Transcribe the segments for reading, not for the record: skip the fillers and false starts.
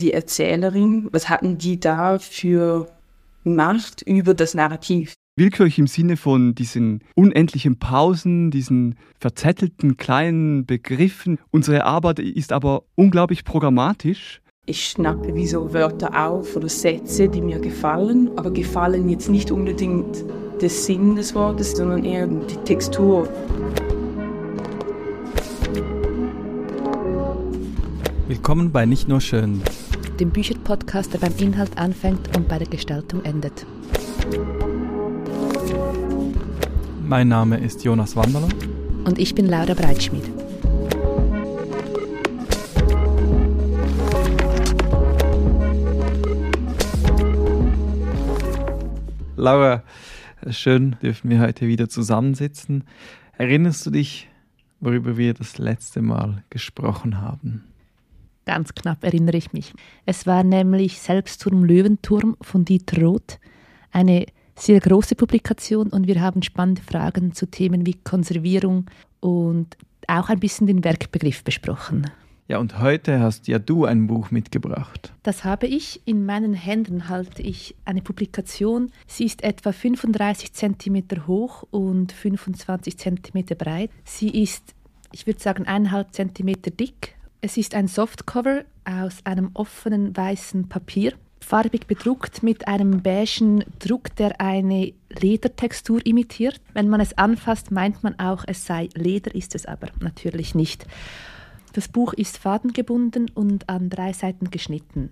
die Erzählerin, was hatten die da für Macht über das Narrativ? Willkürlich im Sinne von diesen unendlichen Pausen, diesen verzettelten kleinen Begriffen. Unsere Arbeit ist aber unglaublich programmatisch. Ich schnappe wie so Wörter auf oder Sätze, die mir gefallen, aber gefallen jetzt nicht unbedingt der Sinn des Wortes, sondern eher die Textur. Willkommen bei Nicht nur schön, dem Bücherpodcast, der beim Inhalt anfängt und bei der Gestaltung endet. Mein Name ist Jonas Wanderler. Und ich bin Laura Breitschmied. Laura, schön dürfen wir heute wieder zusammensitzen. Erinnerst du dich, worüber wir das letzte Mal gesprochen haben? Ganz knapp erinnere ich mich. Es war nämlich Selbstturm Löwenturm von Dieter Roth, eine sehr große Publikation, und wir haben spannende Fragen zu Themen wie Konservierung und auch ein bisschen den Werkbegriff besprochen. Ja, und heute hast ja du ein Buch mitgebracht. Das habe ich. In meinen Händen halte ich eine Publikation. Sie ist etwa 35 cm hoch und 25 cm breit. Sie ist, ich würde sagen, 1,5 cm dick. Es ist ein Softcover aus einem offenen weißen Papier, farbig bedruckt mit einem beigen Druck, der eine Ledertextur imitiert. Wenn man es anfasst, meint man auch, es sei Leder, ist es aber natürlich nicht. Das Buch ist fadengebunden und an 3 Seiten geschnitten.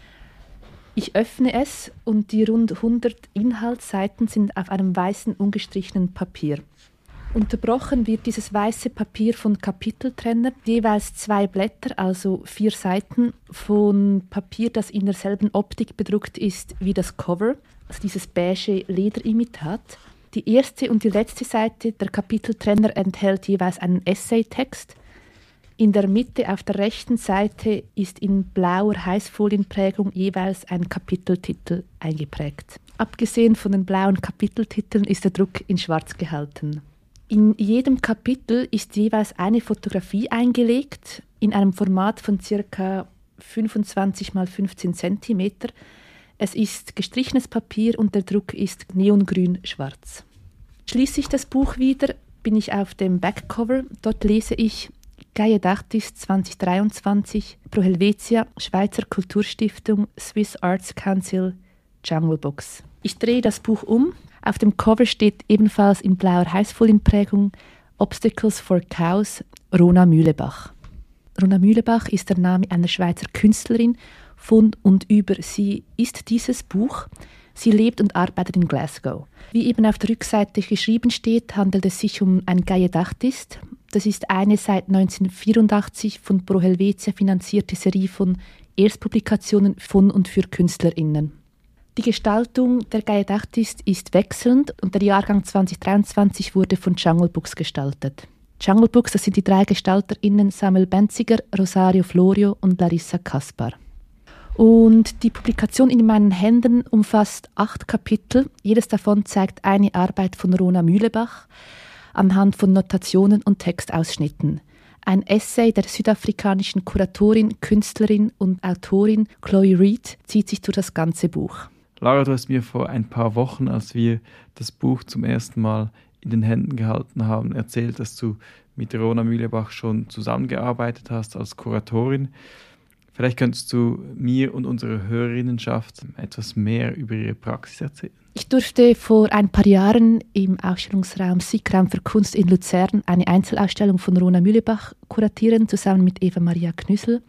Ich öffne es und die rund 100 Inhaltsseiten sind auf einem weißen, ungestrichenen Papier. Unterbrochen wird dieses weiße Papier von Kapiteltrennern, jeweils 2 Blätter, also 4 Seiten, von Papier, das in derselben Optik bedruckt ist wie das Cover, also dieses beige Lederimitat. Die erste und die letzte Seite der Kapiteltrenner enthält jeweils einen Essaytext. In der Mitte auf der rechten Seite ist in blauer Heißfolienprägung jeweils ein Kapiteltitel eingeprägt. Abgesehen von den blauen Kapiteltiteln ist der Druck in schwarz gehalten. In jedem Kapitel ist jeweils eine Fotografie eingelegt, in einem Format von ca. 25 x 15 cm. Es ist gestrichenes Papier und der Druck ist neongrün-schwarz. Schließe ich das Buch wieder, bin ich auf dem Backcover. Dort lese ich Gaie d'Artis 2023, Pro Helvetia, Schweizer Kulturstiftung, Swiss Arts Council, Jungle Books. Ich drehe das Buch um. Auf dem Cover steht ebenfalls in blauer Heißfolienprägung Obstacles for Cows, Rona Mühlebach. Rona Mühlebach ist der Name einer Schweizer Künstlerin. Von und über sie ist dieses Buch. Sie lebt und arbeitet in Glasgow. Wie eben auf der Rückseite geschrieben steht, handelt es sich um ein Gaie d'Artis. Das ist eine seit 1984 von Pro Helvetia finanzierte Serie von Erstpublikationen von und für KünstlerInnen. Die Gestaltung der Gaie d'Artis ist wechselnd und der Jahrgang 2023 wurde von Jungle Books gestaltet. Jungle Books, das sind die 3 GestalterInnen Samuel Benziger, Rosario Florio und Larissa Kaspar. Und die Publikation in meinen Händen umfasst 8 Kapitel. Jedes davon zeigt eine Arbeit von Rona Mühlebach anhand von Notationen und Textausschnitten. Ein Essay der südafrikanischen Kuratorin, Künstlerin und Autorin Chloe Reid zieht sich durch das ganze Buch. Laura, du hast mir vor ein paar Wochen, als wir das Buch zum ersten Mal in den Händen gehalten haben, erzählt, dass du mit Rona Mühlebach schon zusammengearbeitet hast als Kuratorin. Vielleicht könntest du mir und unserer Hörerinnenschaft etwas mehr über ihre Praxis erzählen. Ich durfte vor ein paar Jahren im Ausstellungsraum SIG-Raum für Kunst in Luzern eine Einzelausstellung von Rona Mühlebach kuratieren, zusammen mit Eva Maria Knüssel.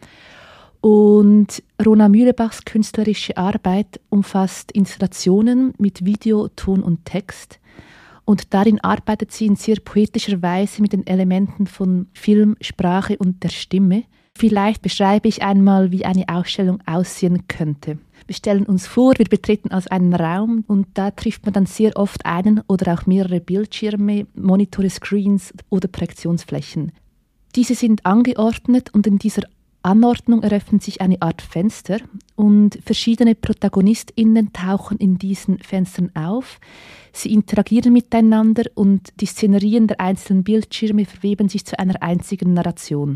Und Rona Mühlebachs künstlerische Arbeit umfasst Installationen mit Video, Ton und Text. Und darin arbeitet sie in sehr poetischer Weise mit den Elementen von Film, Sprache und der Stimme. Vielleicht beschreibe ich einmal, wie eine Ausstellung aussehen könnte. Wir stellen uns vor, wir betreten also einen Raum und da trifft man dann sehr oft einen oder auch mehrere Bildschirme, Monitore, Screens oder Projektionsflächen. Diese sind angeordnet und in dieser Anordnung eröffnet sich eine Art Fenster und verschiedene ProtagonistInnen tauchen in diesen Fenstern auf. Sie interagieren miteinander und die Szenerien der einzelnen Bildschirme verweben sich zu einer einzigen Narration.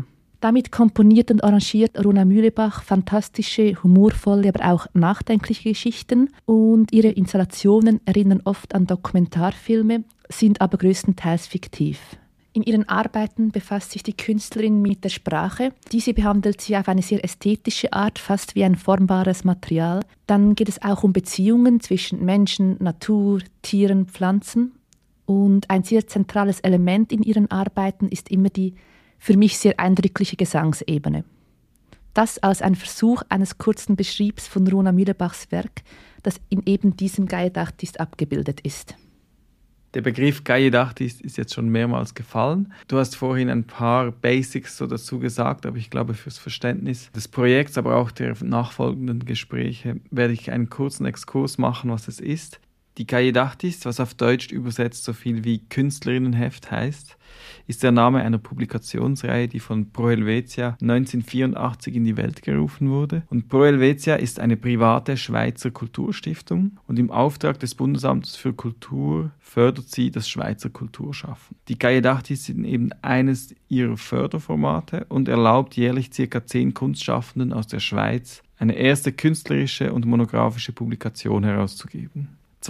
Damit komponiert und arrangiert Rona Mühlebach fantastische, humorvolle, aber auch nachdenkliche Geschichten und ihre Installationen erinnern oft an Dokumentarfilme, sind aber größtenteils fiktiv. In ihren Arbeiten befasst sich die Künstlerin mit der Sprache. Diese behandelt sie auf eine sehr ästhetische Art, fast wie ein formbares Material. Dann geht es auch um Beziehungen zwischen Menschen, Natur, Tieren, Pflanzen. Und ein sehr zentrales Element in ihren Arbeiten ist immer die für mich sehr eindrückliche Gesangsebene. Das als ein Versuch eines kurzen Beschriebs von Rona Mühlebachs Werk, das in eben diesem Gaie-Dachtist abgebildet ist. Der Begriff Gaie-Dachtist ist jetzt schon mehrmals gefallen. Du hast vorhin ein paar Basics so dazu gesagt, aber ich glaube, fürs Verständnis des Projekts, aber auch der nachfolgenden Gespräche, werde ich einen kurzen Exkurs machen, was es ist. Die Gaie-Dachtist, was auf Deutsch übersetzt so viel wie Künstlerinnenheft heißt, ist der Name einer Publikationsreihe, die von Pro Helvetia 1984 in die Welt gerufen wurde. Und Pro Helvetia ist eine private Schweizer Kulturstiftung und im Auftrag des Bundesamtes für Kultur fördert sie das Schweizer Kulturschaffen. Die Gaie-Dachtist sind eben eines ihrer Förderformate und erlaubt jährlich ca. 10 Kunstschaffenden aus der Schweiz eine erste künstlerische und monografische Publikation herauszugeben.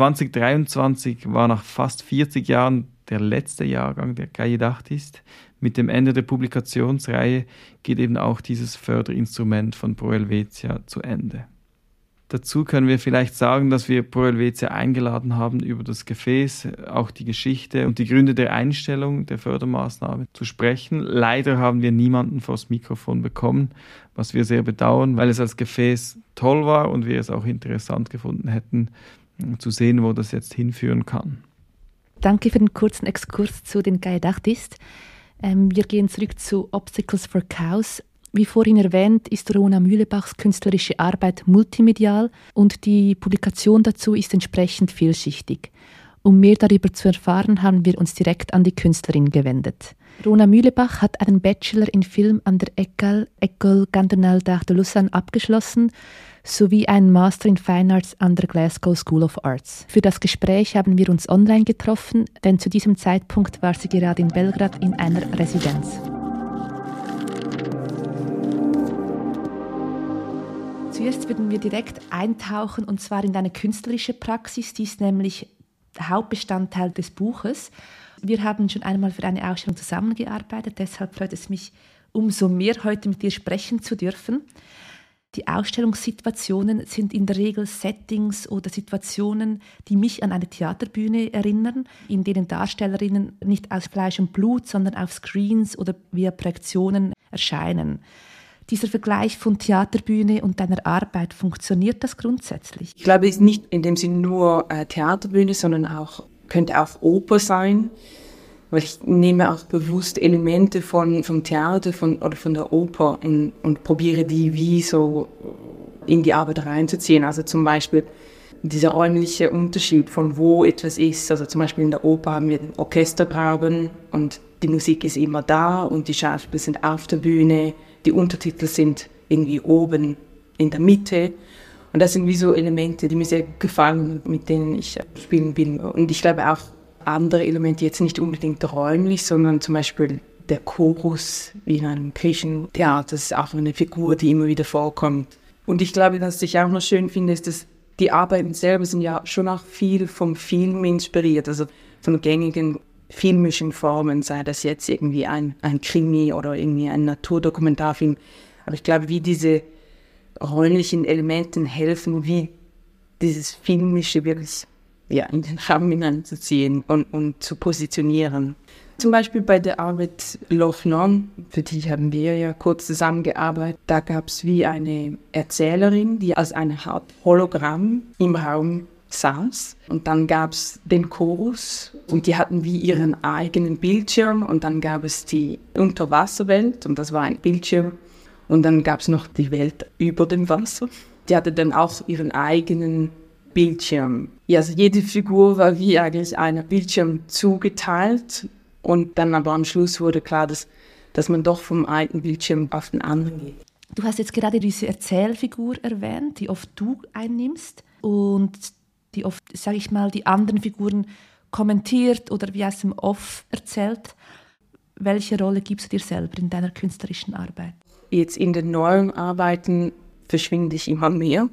2023 war nach fast 40 Jahren der letzte Jahrgang der Gaie-Dachtist. Mit dem Ende der Publikationsreihe geht eben auch dieses Förderinstrument von Pro Helvetia zu Ende. Dazu können wir vielleicht sagen, dass wir Pro Helvetia eingeladen haben, über das Gefäß, auch die Geschichte und die Gründe der Einstellung der Fördermaßnahme zu sprechen. Leider haben wir niemanden vors Mikrofon bekommen, was wir sehr bedauern, weil es als Gefäß toll war und wir es auch interessant gefunden hätten, zu sehen, wo das jetzt hinführen kann. Danke für den kurzen Exkurs zu den Gaie-Dachtist. Wir gehen zurück zu Obstacles for Cows. Wie vorhin erwähnt, ist Rona Mühlebachs künstlerische Arbeit multimedial und die Publikation dazu ist entsprechend vielschichtig. Um mehr darüber zu erfahren, haben wir uns direkt an die Künstlerin gewendet. Rona Mühlebach hat einen Bachelor in Film an der École Cantonale d'Art de Lausanne abgeschlossen, sowie einen Master in Fine Arts an der Glasgow School of Arts. Für das Gespräch haben wir uns online getroffen, denn zu diesem Zeitpunkt war sie gerade in Belgrad in einer Residenz. Zuerst würden wir direkt eintauchen, und zwar in deine künstlerische Praxis, die ist nämlich Hauptbestandteil des Buches. Wir haben schon einmal für eine Ausstellung zusammengearbeitet, deshalb freut es mich umso mehr, heute mit dir sprechen zu dürfen. Die Ausstellungssituationen sind in der Regel Settings oder Situationen, die mich an eine Theaterbühne erinnern, in denen Darstellerinnen nicht aus Fleisch und Blut, sondern auf Screens oder via Projektionen erscheinen. Dieser Vergleich von Theaterbühne und deiner Arbeit, funktioniert das grundsätzlich? Ich glaube, es ist nicht in dem Sinne nur Theaterbühne, sondern könnte auch Oper sein. Weil ich nehme auch bewusst Elemente vom Theater oder von der Oper und probiere die wie so in die Arbeit reinzuziehen. Also zum Beispiel dieser räumliche Unterschied von wo etwas ist. Also zum Beispiel in der Oper haben wir den Orchestergraben und die Musik ist immer da und die Schauspieler sind auf der Bühne, die Untertitel sind irgendwie oben in der Mitte. Und das sind wie so Elemente, die mir sehr gefallen, mit denen ich spielen bin. Und ich glaube auch, andere Elemente, jetzt nicht unbedingt räumlich, sondern zum Beispiel der Chorus wie in einem griechischen Theater. Das ist auch eine Figur, die immer wieder vorkommt. Und ich glaube, was ich auch noch schön finde, ist, dass die Arbeiten selber sind ja schon auch viel vom Film inspiriert, also von gängigen filmischen Formen, sei das jetzt irgendwie ein Krimi oder irgendwie ein Naturdokumentarfilm. Aber ich glaube, wie diese räumlichen Elementen helfen, wie dieses Filmische wirklich in den Rahmen hineinzuziehen und zu positionieren. Zum Beispiel bei der Arbeit Loch Non, für die haben wir ja kurz zusammengearbeitet, da gab es wie eine Erzählerin, die als eine Art Hologramm im Raum saß. Und dann gab es den Chorus und die hatten wie ihren eigenen Bildschirm und dann gab es die Unterwasserwelt und das war ein Bildschirm und dann gab es noch die Welt über dem Wasser. Die hatte dann auch ihren eigenen Bildschirm. Ja, also jede Figur war wie eigentlich einem Bildschirm zugeteilt und dann aber am Schluss wurde klar, dass man doch vom einen Bildschirm auf den anderen geht. Du hast jetzt gerade diese Erzählfigur erwähnt, die oft du einnimmst und die oft, sage ich mal, die anderen Figuren kommentiert oder wie aus dem Off erzählt. welche Rolle gibst du dir selber in deiner künstlerischen Arbeit? Jetzt in den neuen Arbeiten verschwinde ich immer mehr.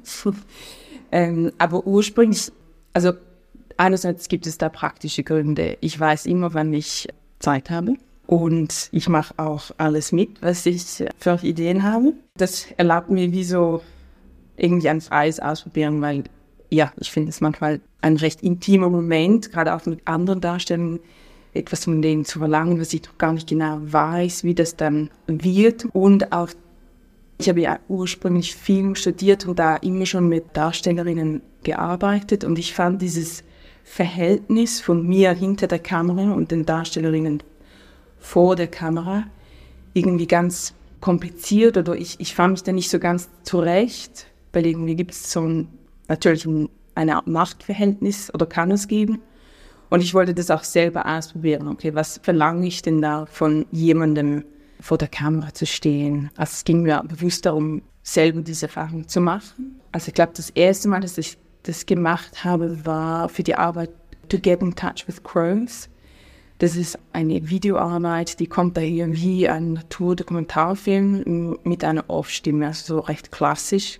Aber ursprünglich, also einerseits gibt es da praktische Gründe. Ich weiß immer, wann ich Zeit habe. Und ich mache auch alles mit, was ich für Ideen habe. Das erlaubt mir wie so irgendwie ein freies Ausprobieren, weil ja, ich finde es manchmal ein recht intimer Moment, gerade auch mit anderen Darstellern, etwas von denen zu verlangen, was ich noch gar nicht genau weiß, wie das dann wird. Und auch, ich habe ja ursprünglich Film studiert und da immer schon mit Darstellerinnen gearbeitet und ich fand dieses Verhältnis von mir hinter der Kamera und den Darstellerinnen vor der Kamera irgendwie ganz kompliziert oder ich fand mich da nicht so ganz zurecht, weil irgendwie gibt es natürlich eine Art Machtverhältnis oder kann es geben. Und ich wollte das auch selber ausprobieren. Okay, was verlange ich denn da von jemandem, vor der Kamera zu stehen? Also es ging mir bewusst darum, selber diese Erfahrung zu machen. Also ich glaube, das erste Mal, dass ich das gemacht habe, war für die Arbeit To Get in Touch with Crows. Das ist eine Videoarbeit, die kommt daher wie ein Naturdokumentarfilm mit einer Off-Stimme, also so recht klassisch.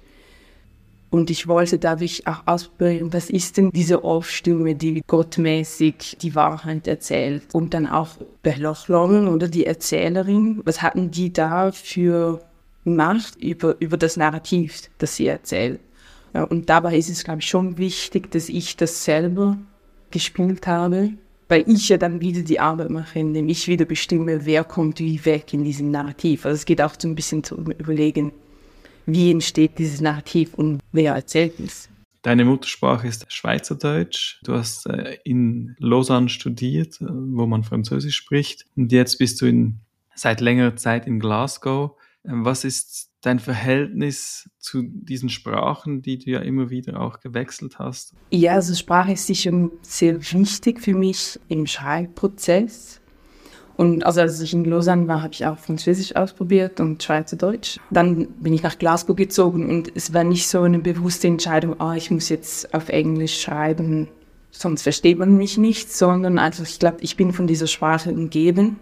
Und ich wollte dadurch auch ausprobieren, was ist denn diese Off-Stimme, die gottmäßig die Wahrheit erzählt. Und dann auch Bella Long oder die Erzählerin, was hatten die da für Macht über das Narrativ, das sie erzählt. Ja, und dabei ist es, glaube ich, schon wichtig, dass ich das selber gespielt habe, weil ich ja dann wieder die Arbeit mache, indem ich wieder bestimme, wer kommt wie weg in diesem Narrativ. Also es geht auch so ein bisschen zu überlegen, wie entsteht dieses Narrativ und wer erzählt es. Deine Muttersprache ist Schweizerdeutsch. Du hast in Lausanne studiert, wo man Französisch spricht. Und jetzt bist du seit längerer Zeit in Glasgow. Was ist dein Verhältnis zu diesen Sprachen, die du ja immer wieder auch gewechselt hast? Ja, also Sprache ist sicher sehr wichtig für mich im Schreibprozess. Und also als ich in Lausanne war, habe ich auch Französisch ausprobiert und Schweizerdeutsch. Dann bin ich nach Glasgow gezogen und es war nicht so eine bewusste Entscheidung, ich muss jetzt auf Englisch schreiben, sonst versteht man mich nicht, sondern einfach, ich glaube, ich bin von dieser Sprache umgeben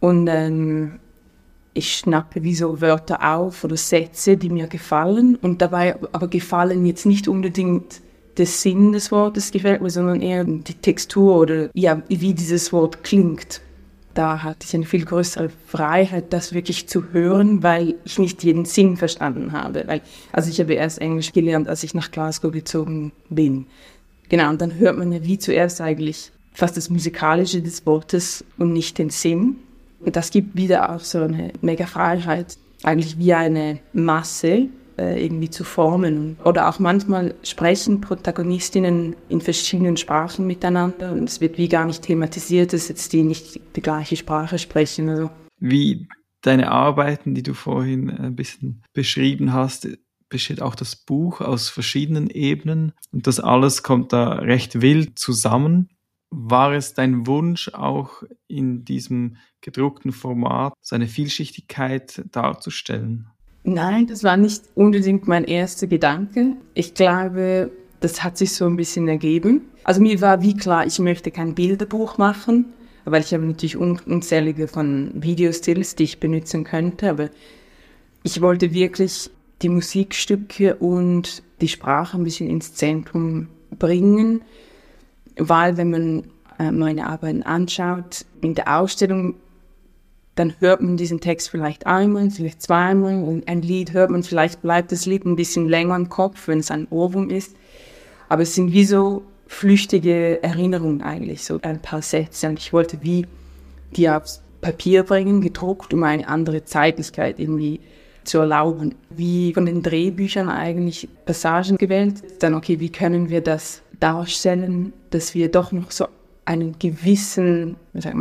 und ich schnappe wie so Wörter auf oder Sätze, die mir gefallen und dabei aber gefallen jetzt nicht unbedingt der Sinn des Wortes gefällt mir, sondern eher die Textur oder ja, wie dieses Wort klingt. Da hatte ich eine viel größere Freiheit, das wirklich zu hören, weil ich nicht jeden Sinn verstanden habe. Also ich habe erst Englisch gelernt, als ich nach Glasgow gezogen bin. Genau, und dann hört man ja wie zuerst eigentlich fast das Musikalische des Wortes und nicht den Sinn. Und das gibt wieder auch so eine mega Freiheit, eigentlich wie eine Masse irgendwie zu formen. Oder auch manchmal sprechen Protagonistinnen in verschiedenen Sprachen miteinander und es wird wie gar nicht thematisiert, dass jetzt die nicht die gleiche Sprache sprechen. Also. Wie deine Arbeiten, die du vorhin ein bisschen beschrieben hast, besteht auch das Buch aus verschiedenen Ebenen und das alles kommt da recht wild zusammen. War es dein Wunsch, auch in diesem gedruckten Format seine Vielschichtigkeit darzustellen? Nein, das war nicht unbedingt mein erster Gedanke. Ich glaube, das hat sich so ein bisschen ergeben. Also mir war wie klar, ich möchte kein Bilderbuch machen, weil ich habe natürlich unzählige von Videostills, die ich benutzen könnte, aber ich wollte wirklich die Musikstücke und die Sprache ein bisschen ins Zentrum bringen, weil wenn man meine Arbeiten anschaut, in der Ausstellung, dann hört man diesen Text vielleicht einmal, vielleicht zweimal und ein Lied hört man, vielleicht bleibt das Lied ein bisschen länger im Kopf, wenn es ein Ohrwurm ist. Aber es sind wie so flüchtige Erinnerungen eigentlich, so ein paar Sätze. Und ich wollte wie die aufs Papier bringen, gedruckt, um eine andere Zeitlichkeit irgendwie zu erlauben. Wie von den Drehbüchern eigentlich Passagen gewählt. Dann, okay, wie können wir das darstellen, dass wir doch noch so einen gewissen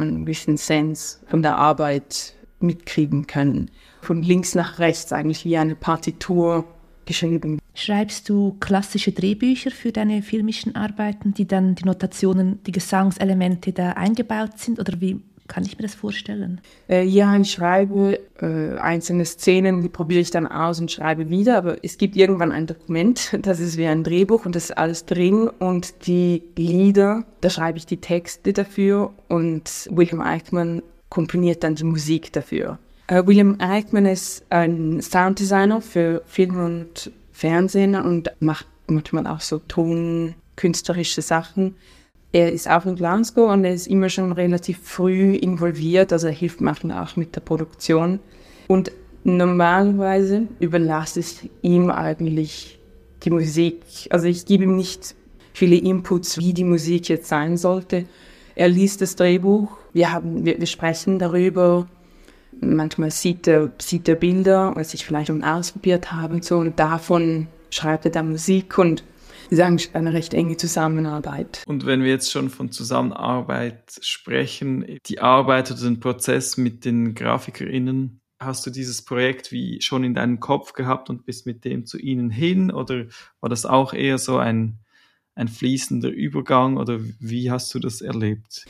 Sense von der Arbeit mitkriegen können. Von links nach rechts eigentlich wie eine Partitur geschrieben. Schreibst du klassische Drehbücher für deine filmischen Arbeiten, die dann die Notationen, die Gesangselemente da eingebaut sind? Oder wie kann ich mir das vorstellen? Ja, ich schreibe einzelne Szenen, die probiere ich dann aus und schreibe wieder, aber es gibt irgendwann ein Dokument, das ist wie ein Drehbuch und das ist alles drin und die Lieder, da schreibe ich die Texte dafür und William Eichmann komponiert dann die Musik dafür. William Eichmann ist ein Sounddesigner für Film und Fernsehen und macht manchmal auch so tonkünstlerische Sachen. Er ist auch in Glasgow und er ist immer schon relativ früh involviert, also er hilft manchmal auch mit der Produktion. Und normalerweise überlasse ich ihm eigentlich die Musik. Also ich gebe ihm nicht viele Inputs, wie die Musik jetzt sein sollte. Er liest das Drehbuch, wir sprechen darüber. Manchmal sieht er Bilder, was ich vielleicht schon ausprobiert habe und so, und davon schreibt er dann Musik und es ist eigentlich eine recht enge Zusammenarbeit. Und wenn wir jetzt schon von Zusammenarbeit sprechen, die Arbeit oder den Prozess mit den GrafikerInnen, hast du dieses Projekt wie schon in deinem Kopf gehabt und bist mit dem zu ihnen hin, oder war das auch eher so ein fließender Übergang, oder wie hast du das erlebt?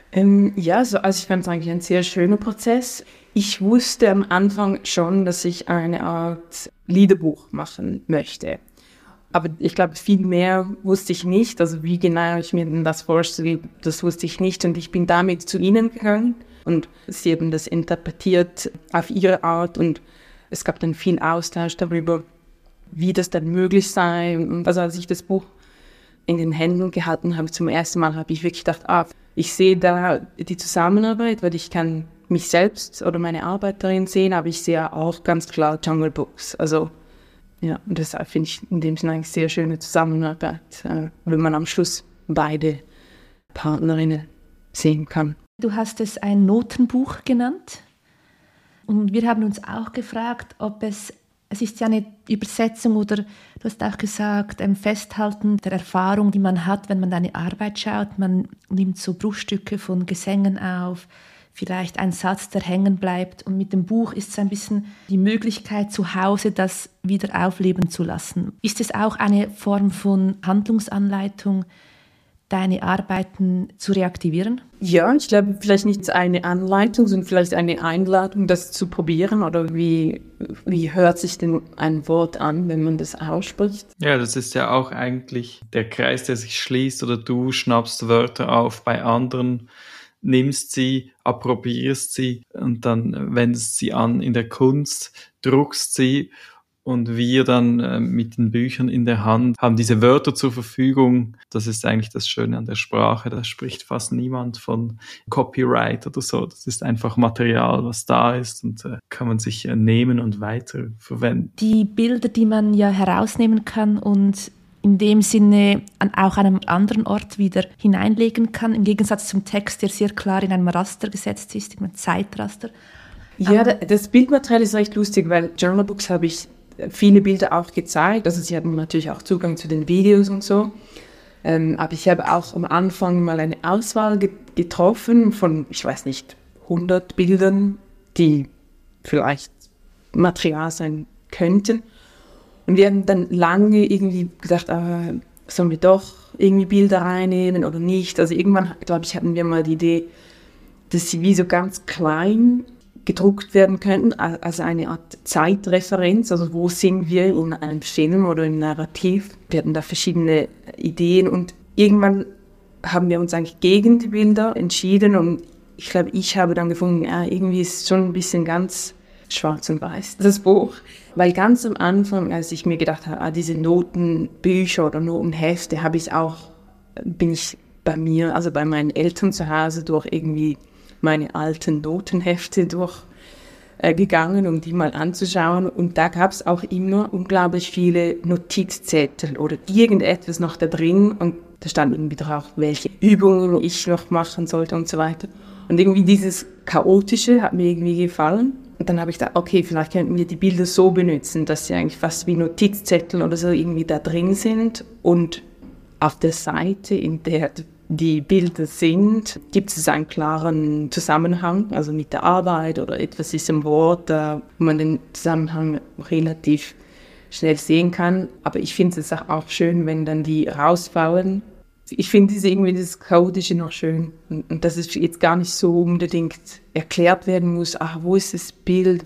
Also ich fand es eigentlich ein sehr schöner Prozess. Ich wusste am Anfang schon, dass ich eine Art Liederbuch machen möchte. Aber ich glaube, viel mehr wusste ich nicht. Also wie genau ich mir denn das vorstelle, das wusste ich nicht. Und ich bin damit zu ihnen gegangen und sie haben das interpretiert auf ihre Art. Und es gab dann viel Austausch darüber, wie das dann möglich sei. Und also als ich das Buch in den Händen gehalten habe, zum ersten Mal habe ich wirklich gedacht, ich sehe da die Zusammenarbeit, weil ich kann mich selbst oder meine Arbeit darin sehen, aber ich sehe auch ganz klar Jungle Books. Also ja, und das finde ich in dem Sinne eigentlich sehr schöne Zusammenarbeit, wenn man am Schluss beide Partnerinnen sehen kann. Du hast es ein Notenbuch genannt und wir haben uns auch gefragt, ob es ist ja eine Übersetzung oder du hast auch gesagt, ein Festhalten der Erfahrung, die man hat, wenn man deine Arbeit schaut. Man nimmt so Bruchstücke von Gesängen auf, vielleicht ein Satz, der hängen bleibt. Und mit dem Buch ist es ein bisschen die Möglichkeit, zu Hause das wieder aufleben zu lassen. Ist es auch eine Form von Handlungsanleitung, deine Arbeiten zu reaktivieren? Ja, ich glaube, vielleicht nicht eine Anleitung, sondern vielleicht eine Einladung, das zu probieren. Oder wie hört sich denn ein Wort an, wenn man das ausspricht? Ja, das ist ja auch eigentlich der Kreis, der sich schließt, oder du schnappst Wörter auf bei anderen, nimmst sie, approbierst sie und dann wendest sie an in der Kunst, druckst sie. Und wir dann mit den Büchern in der Hand haben diese Wörter zur Verfügung. Das ist eigentlich das Schöne an der Sprache. Da spricht fast niemand von Copyright oder so. Das ist einfach Material, was da ist, und kann man sich nehmen und weiter verwenden. Die Bilder, die man ja herausnehmen kann und in dem Sinne auch an einem anderen Ort wieder hineinlegen kann, im Gegensatz zum Text, der sehr klar in einem Raster gesetzt ist, in einem Zeitraster. Ja, das Bildmaterial ist recht lustig, weil Journal Books habe ich viele Bilder auch gezeigt. Also sie hatten natürlich auch Zugang zu den Videos und so. Aber ich habe auch am Anfang mal eine Auswahl getroffen von, ich weiß nicht, 100 Bildern, die vielleicht Material sein könnten. Und wir haben dann lange irgendwie gedacht, sollen wir doch irgendwie Bilder reinnehmen oder nicht? Also irgendwann, glaube ich, hatten wir mal die Idee, dass sie wie so ganz klein gedruckt werden könnten, also eine Art Zeitreferenz, also wo sind wir in einem Film oder im Narrativ. Wir hatten da verschiedene Ideen und irgendwann haben wir uns eigentlich gegen die Bilder entschieden und ich glaube, ich habe dann gefunden, irgendwie ist es schon ein bisschen ganz schwarz und weiß, das Buch. Weil ganz am Anfang, als ich mir gedacht habe, diese Notenbücher oder Notenhefte, bin ich bei mir, also bei meinen Eltern zu Hause durch irgendwie meine alten Notenhefte durchgegangen, um die mal anzuschauen. Und da gab es auch immer unglaublich viele Notizzettel oder irgendetwas noch da drin. Und da stand irgendwie drauf, welche Übungen ich noch machen sollte und so weiter. Und irgendwie dieses Chaotische hat mir irgendwie gefallen. Und dann habe ich gedacht, okay, vielleicht könnten wir die Bilder so benutzen, dass sie eigentlich fast wie Notizzettel oder so irgendwie da drin sind. Und auf der Seite, in der die Bilder sind, gibt es einen klaren Zusammenhang, also mit der Arbeit oder etwas ist im Wort, wo man den Zusammenhang relativ schnell sehen kann. Aber ich finde es auch schön, wenn dann die rausfallen. Ich finde das Chaotische noch schön und dass es jetzt gar nicht so unbedingt erklärt werden muss, wo ist das Bild,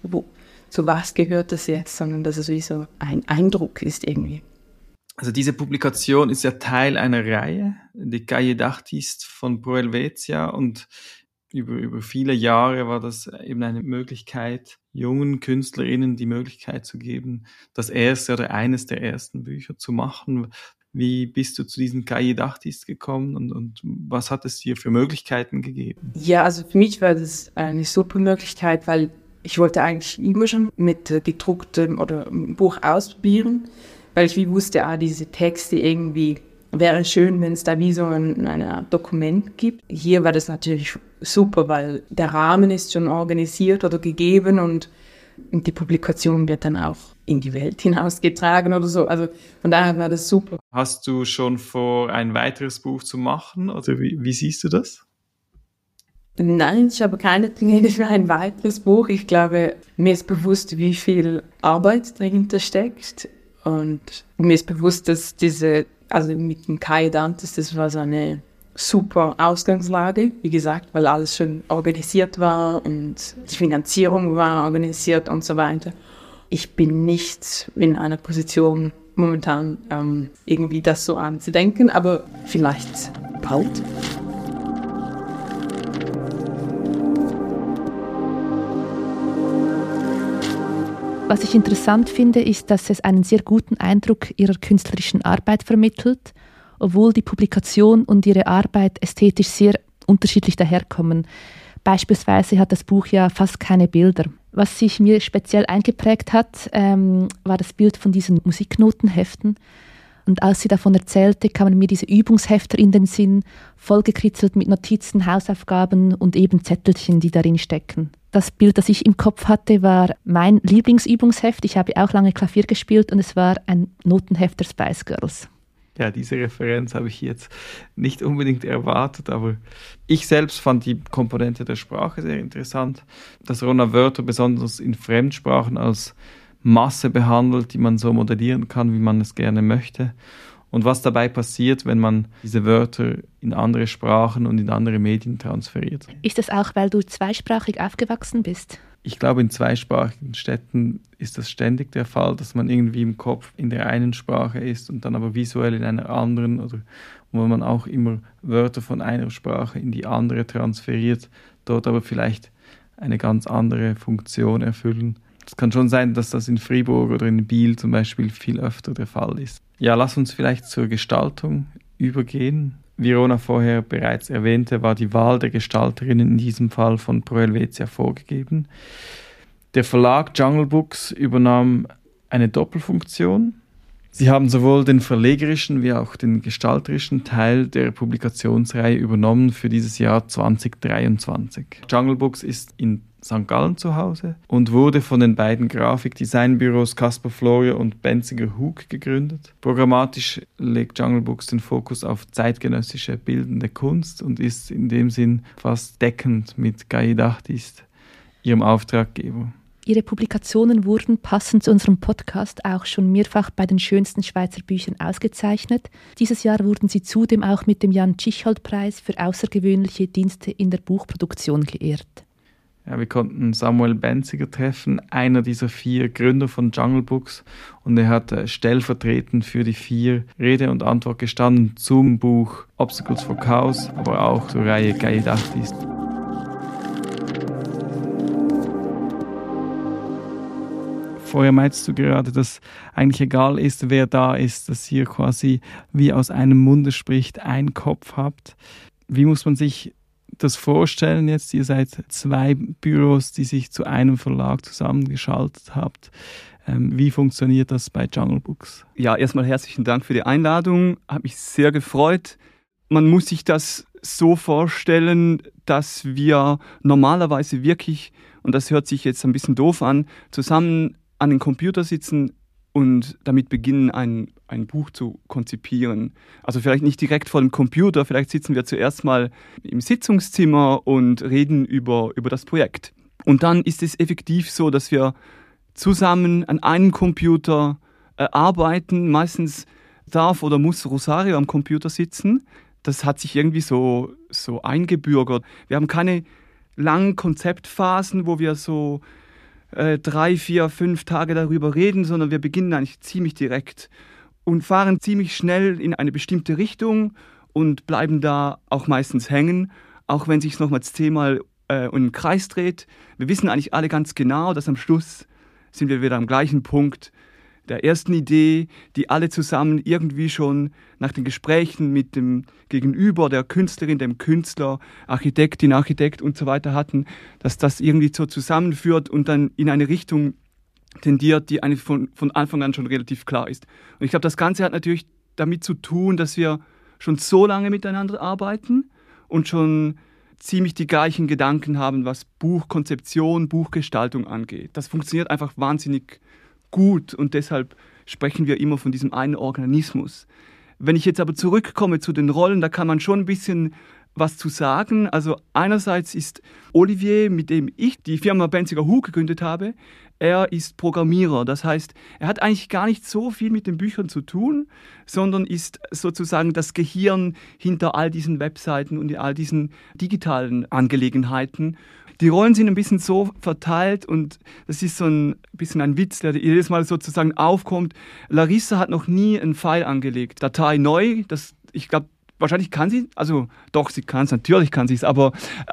zu was gehört das jetzt, sondern dass es wie so ein Eindruck ist irgendwie. Also diese Publikation ist ja Teil einer Reihe, die Cahiers d'Artistes von Pro Helvetia, und Über viele Jahre war das eben eine Möglichkeit, jungen KünstlerInnen die Möglichkeit zu geben, das erste oder eines der ersten Bücher zu machen. Wie bist du zu diesen Kayedachtis gekommen und was hat es dir für Möglichkeiten gegeben? Ja, also für mich war das eine super Möglichkeit, weil ich wollte eigentlich immer schon mit gedrucktem oder Buch ausprobieren, weil ich wie wusste, diese Texte irgendwie wäre schön, wenn es da wie so ein Dokument gibt. Hier war das natürlich super, weil der Rahmen ist schon organisiert oder gegeben und die Publikation wird dann auch in die Welt hinausgetragen oder so. Also von daher war das super. Hast du schon vor, ein weiteres Buch zu machen oder wie siehst du das? Nein, ich habe keine Pläne für ein weiteres Buch. Ich glaube, mir ist bewusst, wie viel Arbeit dahinter steckt. Und mir ist bewusst, dass mit dem Kayedachtis, das war so eine super Ausgangslage, wie gesagt, weil alles schon organisiert war und die Finanzierung war organisiert und so weiter. Ich bin nicht in einer Position momentan, irgendwie das so anzudenken, aber vielleicht bald. Was ich interessant finde, ist, dass es einen sehr guten Eindruck ihrer künstlerischen Arbeit vermittelt, obwohl die Publikation und ihre Arbeit ästhetisch sehr unterschiedlich daherkommen. Beispielsweise hat das Buch ja fast keine Bilder. Was sich mir speziell eingeprägt hat, war das Bild von diesen Musiknotenheften. Und als sie davon erzählte, kamen mir diese Übungshefter in den Sinn, vollgekritzelt mit Notizen, Hausaufgaben und eben Zettelchen, die darin stecken. Das Bild, das ich im Kopf hatte, war mein Lieblingsübungsheft. Ich habe auch lange Klavier gespielt und es war ein Notenheft der Spice Girls. Ja, diese Referenz habe ich jetzt nicht unbedingt erwartet, aber ich selbst fand die Komponente der Sprache sehr interessant, dass Rona Wörter besonders in Fremdsprachen als Masse behandelt, die man so modellieren kann, wie man es gerne möchte. Und was dabei passiert, wenn man diese Wörter in andere Sprachen und in andere Medien transferiert. Ist das auch, weil du zweisprachig aufgewachsen bist? Ich glaube, in zweisprachigen Städten ist das ständig der Fall, dass man irgendwie im Kopf in der einen Sprache ist und dann aber visuell in einer anderen, oder wo man auch immer Wörter von einer Sprache in die andere transferiert, dort aber vielleicht eine ganz andere Funktion erfüllen. Es kann schon sein, dass das in Fribourg oder in Biel zum Beispiel viel öfter der Fall ist. Ja, lass uns vielleicht zur Gestaltung übergehen. Wie Rona vorher bereits erwähnte, war die Wahl der Gestalterinnen in diesem Fall von Pro Helvetia vorgegeben. Der Verlag Jungle Books übernahm eine Doppelfunktion. Sie haben sowohl den verlegerischen wie auch den gestalterischen Teil der Publikationsreihe übernommen für dieses Jahr 2023. Jungle Books ist in St. Gallen zu Hause und wurde von den beiden Grafikdesignbüros Caspar Florio und Benziger Hug gegründet. Programmatisch legt Jungle Books den Fokus auf zeitgenössische bildende Kunst und ist in dem Sinn fast deckend mit Kayedachtis, ihrem Auftraggeber. Ihre Publikationen wurden passend zu unserem Podcast auch schon mehrfach bei den schönsten Schweizer Büchern ausgezeichnet. Dieses Jahr wurden sie zudem auch mit dem Jan-Tschichold-Preis für außergewöhnliche Dienste in der Buchproduktion geehrt. Ja, wir konnten Samuel Benziger treffen, einer dieser 4 Gründer von Jungle Books, und er hat stellvertretend für die 4 Rede und Antwort gestanden zum Buch Obstacles for Chaos, aber auch zur Reihe Kayedachtis. Vorher meinst du gerade, dass eigentlich egal ist, wer da ist, dass ihr quasi wie aus einem Munde spricht, einen Kopf habt. Wie muss man sich das vorstellen jetzt? Ihr seid 2 Büros, die sich zu einem Verlag zusammengeschaltet habt. Wie funktioniert das bei Jungle Books? Ja, erstmal herzlichen Dank für die Einladung. Hat mich sehr gefreut. Man muss sich das so vorstellen, dass wir normalerweise wirklich, und das hört sich jetzt ein bisschen doof an, zusammen an den Computer sitzen und damit beginnen, ein Buch zu konzipieren. Also vielleicht nicht direkt vor dem Computer, vielleicht sitzen wir zuerst mal im Sitzungszimmer und reden über das Projekt. Und dann ist es effektiv so, dass wir zusammen an einem Computer arbeiten. Meistens darf oder muss Rosario am Computer sitzen. Das hat sich irgendwie so eingebürgert. Wir haben keine langen Konzeptphasen, wo wir so 3, 4, 5 Tage darüber reden, sondern wir beginnen eigentlich ziemlich direkt und fahren ziemlich schnell in eine bestimmte Richtung und bleiben da auch meistens hängen. auch wenn sich nochmals 10-mal um den Kreis dreht. Wir wissen eigentlich alle ganz genau, dass am Schluss sind wir wieder am gleichen Punkt der ersten Idee, die alle zusammen irgendwie schon nach den Gesprächen mit dem Gegenüber, der Künstlerin, dem Künstler, Architektin, Architekt und so weiter hatten, dass das irgendwie so zusammenführt und dann in eine Richtung tendiert, die eigentlich von Anfang an schon relativ klar ist. Und ich glaube, das Ganze hat natürlich damit zu tun, dass wir schon so lange miteinander arbeiten und schon ziemlich die gleichen Gedanken haben, was Buchkonzeption, Buchgestaltung angeht. Das funktioniert einfach wahnsinnig gut und deshalb sprechen wir immer von diesem einen Organismus. Wenn ich jetzt aber zurückkomme zu den Rollen, da kann man schon ein bisschen was zu sagen. Also einerseits ist Olivier, mit dem ich die Firma Benziger Hug gegründet habe, er ist Programmierer. Das heißt, er hat eigentlich gar nicht so viel mit den Büchern zu tun, sondern ist sozusagen das Gehirn hinter all diesen Webseiten und all diesen digitalen Angelegenheiten. Die Rollen sind ein bisschen so verteilt und das ist so ein bisschen ein Witz, der jedes Mal sozusagen aufkommt. Larissa hat noch nie einen File angelegt. Datei neu, ich glaube, wahrscheinlich kann sie, also doch, sie kann es, natürlich kann sie es, aber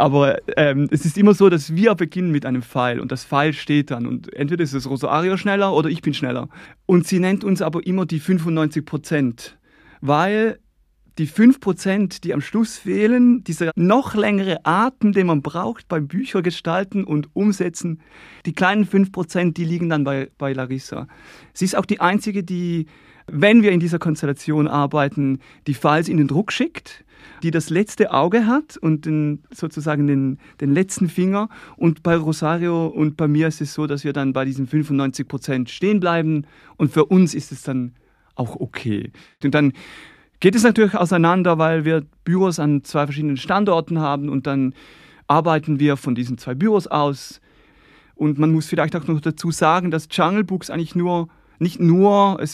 es ist immer so, dass wir beginnen mit einem File und das File steht dann und entweder ist es Rosario schneller oder ich bin schneller. Und sie nennt uns aber immer die 95%, weil die 5%, die am Schluss fehlen, dieser noch längere Atem, den man braucht beim Büchergestalten und Umsetzen, die kleinen 5%, die liegen dann bei Larissa. Sie ist auch die Einzige, die, wenn wir in dieser Konstellation arbeiten, die Files in den Druck schickt, die das letzte Auge hat und sozusagen den letzten Finger. Und bei Rosario und bei mir ist es so, dass wir dann bei diesen 95% stehen bleiben und für uns ist es dann auch okay. Und dann geht es natürlich auseinander, weil wir Büros an 2 verschiedenen Standorten haben und dann arbeiten wir von diesen 2 Büros aus. Und man muss vielleicht auch noch dazu sagen, dass Jungle Books eigentlich es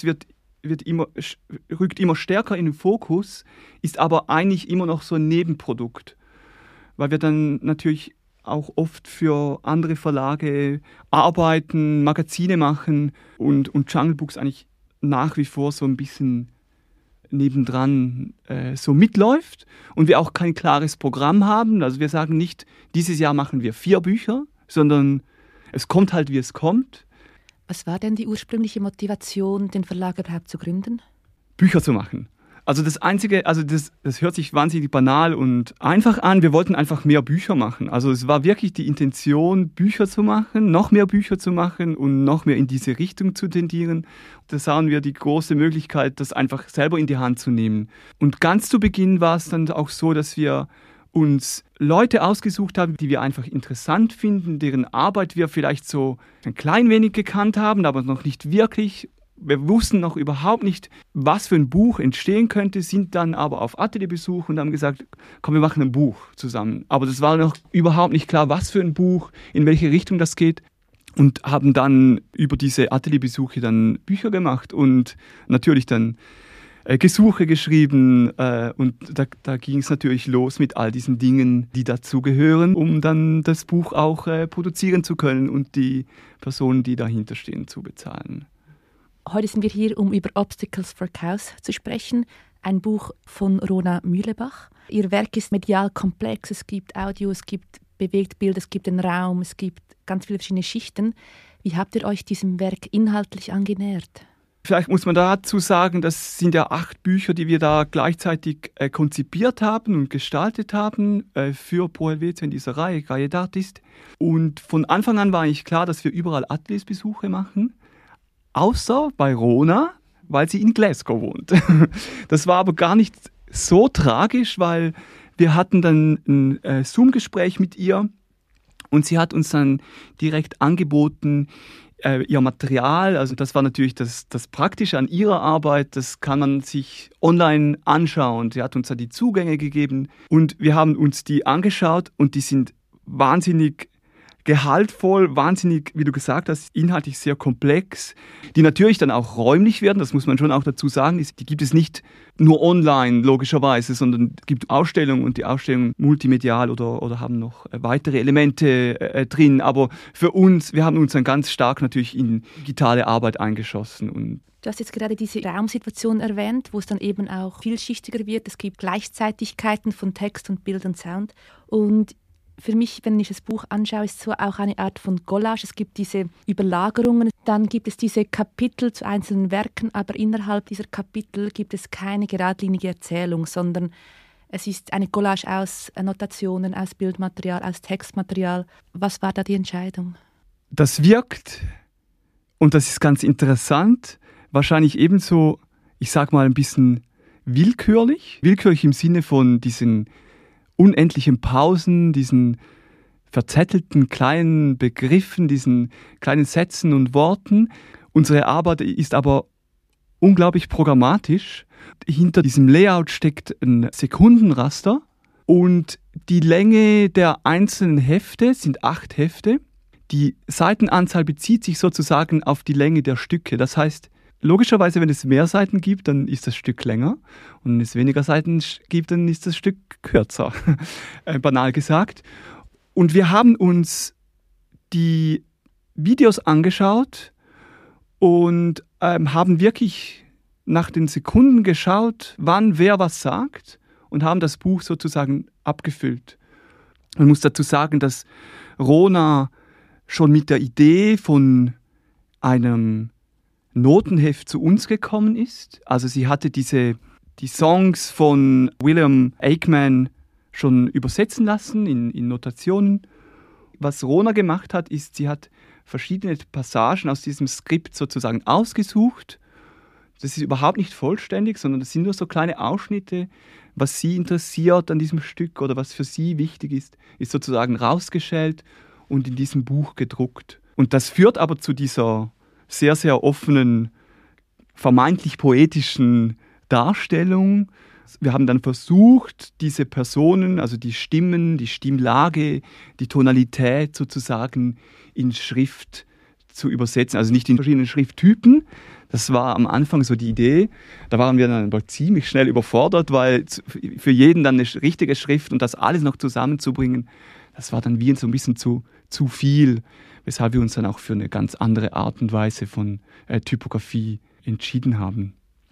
rückt immer stärker in den Fokus, ist aber eigentlich immer noch so ein Nebenprodukt, weil wir dann natürlich auch oft für andere Verlage arbeiten, Magazine machen und Jungle Books eigentlich nach wie vor so ein bisschen nebendran so mitläuft und wir auch kein klares Programm haben. Also wir sagen nicht, dieses Jahr machen wir 4 Bücher, sondern es kommt halt, wie es kommt. Was war denn die ursprüngliche Motivation, den Verlag überhaupt zu gründen? Bücher zu machen. Also das Einzige, das hört sich wahnsinnig banal und einfach an. Wir wollten einfach mehr Bücher machen. Also es war wirklich die Intention, Bücher zu machen, noch mehr Bücher zu machen und noch mehr in diese Richtung zu tendieren. Da sahen wir die große Möglichkeit, das einfach selber in die Hand zu nehmen. Und ganz zu Beginn war es dann auch so, dass wir uns Leute ausgesucht haben, die wir einfach interessant finden, deren Arbeit wir vielleicht so ein klein wenig gekannt haben, aber noch nicht wirklich. Wir wussten noch überhaupt nicht, was für ein Buch entstehen könnte, sind dann aber auf Atelierbesuch und haben gesagt, komm, wir machen ein Buch zusammen. Aber das war noch überhaupt nicht klar, was für ein Buch, in welche Richtung das geht. Und haben dann über diese Atelierbesuche dann Bücher gemacht und natürlich dann Gesuche geschrieben. Und da ging es natürlich los mit all diesen Dingen, die dazugehören, um dann das Buch auch produzieren zu können und die Personen, die dahinter stehen, zu bezahlen. Heute sind wir hier, um über Obstacles for Cows zu sprechen, ein Buch von Rona Mühlebach. Ihr Werk ist medial komplex, es gibt Audio, es gibt Bewegtbild, es gibt den Raum, es gibt ganz viele verschiedene Schichten. Wie habt ihr euch diesem Werk inhaltlich angenähert? Vielleicht muss man dazu sagen, das sind ja 8 Bücher, die wir da gleichzeitig konzipiert haben und gestaltet haben für Pro Helvetia in dieser Reihe d'Artist. Und von Anfang an war eigentlich klar, dass wir überall Ateliersbesuche machen. Außer bei Rona, weil sie in Glasgow wohnt. Das war aber gar nicht so tragisch, weil wir hatten dann ein Zoom-Gespräch mit ihr und sie hat uns dann direkt angeboten, ihr Material, also das war natürlich das Praktische an ihrer Arbeit, das kann man sich online anschauen. Sie hat uns da die Zugänge gegeben und wir haben uns die angeschaut und die sind wahnsinnig gehaltvoll, wahnsinnig, wie du gesagt hast, inhaltlich sehr komplex, die natürlich dann auch räumlich werden, das muss man schon auch dazu sagen, die gibt es nicht nur online, logischerweise, sondern es gibt Ausstellungen und die Ausstellungen multimedial oder haben noch weitere Elemente drin, aber für uns, wir haben uns dann ganz stark natürlich in digitale Arbeit eingeschossen und Du hast jetzt gerade diese Raumsituation erwähnt, wo es dann eben auch vielschichtiger wird. Es gibt Gleichzeitigkeiten von Text und Bild und Sound. Und für mich, wenn ich das Buch anschaue, ist es so auch eine Art von Collage. Es gibt diese Überlagerungen, dann gibt es diese Kapitel zu einzelnen Werken, aber innerhalb dieser Kapitel gibt es keine geradlinige Erzählung, sondern es ist eine Collage aus Notationen, aus Bildmaterial, aus Textmaterial. Was war da die Entscheidung? Das wirkt, und das ist ganz interessant, wahrscheinlich ebenso, ich sag mal, ein bisschen willkürlich. Willkürlich im Sinne von diesen unendlichen Pausen, diesen verzettelten kleinen Begriffen, diesen kleinen Sätzen und Worten. Unsere Arbeit ist aber unglaublich programmatisch. Hinter diesem Layout steckt ein Sekundenraster und die Länge der einzelnen Hefte sind 8 Hefte. Die Seitenanzahl bezieht sich sozusagen auf die Länge der Stücke. Das heißt, logischerweise, wenn es mehr Seiten gibt, dann ist das Stück länger. Und wenn es weniger Seiten gibt, dann ist das Stück kürzer, banal gesagt. Und wir haben uns die Videos angeschaut und haben wirklich nach den Sekunden geschaut, wann wer was sagt und haben das Buch sozusagen abgefüllt. Man muss dazu sagen, dass Rona schon mit der Idee von einem Notenheft zu uns gekommen ist. Also sie hatte die Songs von William Aikman schon übersetzen lassen in Notationen. Was Rona gemacht hat, ist, sie hat verschiedene Passagen aus diesem Skript sozusagen ausgesucht. Das ist überhaupt nicht vollständig, sondern das sind nur so kleine Ausschnitte. Was sie interessiert an diesem Stück oder was für sie wichtig ist sozusagen rausgeschält und in diesem Buch gedruckt. Und das führt aber zu dieser sehr, sehr offenen, vermeintlich poetischen Darstellung. Wir haben dann versucht, diese Personen, also die Stimmen, die Stimmlage, die Tonalität sozusagen in Schrift zu übersetzen. Also nicht in verschiedenen Schrifttypen. Das war am Anfang so die Idee. Da waren wir dann aber ziemlich schnell überfordert, weil für jeden dann eine richtige Schrift und das alles noch zusammenzubringen, das war dann wie so ein bisschen zu viel, weshalb wir uns dann auch für eine ganz andere Art und Weise von Typografie entschieden haben.